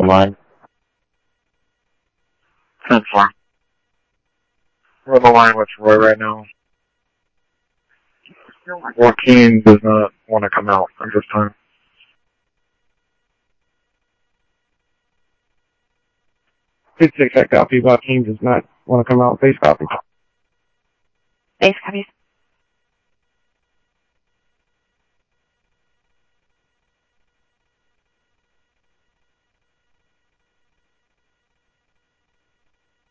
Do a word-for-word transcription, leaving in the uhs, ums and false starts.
the line. ten four. We're on the line with Roy right now. Joaquin does not want to come out at this time. Six six, I copy. Joaquin does not want to come out. Base copy. Base copy.